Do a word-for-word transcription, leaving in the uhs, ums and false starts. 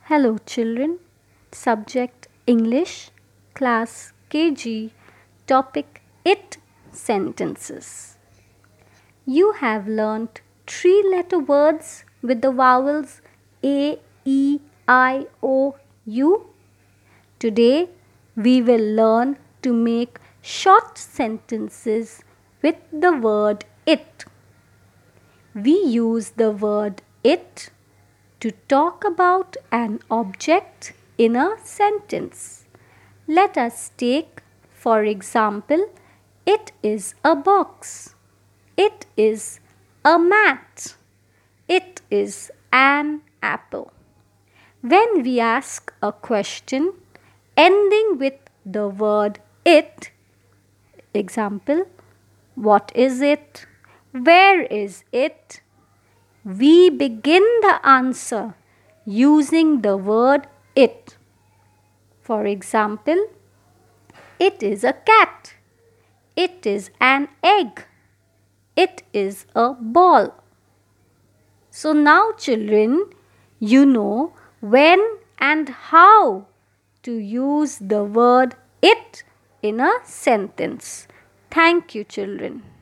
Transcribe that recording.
Hello children, subject English, class K G, topic it sentences. You have learnt three letter words with the vowels A, E, I, O, U. Today we will learn to make short sentences with the word it. We use the word it to talk about an object in a sentence. Let us take, for example, it is a box. It is a mat. It is an apple. When we ask a question ending with the word it, example, what is it? Where is it? We begin the answer using the word it. For example, it is a cat. It is an egg. It is a ball. So now children, you know when and how to use the word it in a sentence. Thank you children.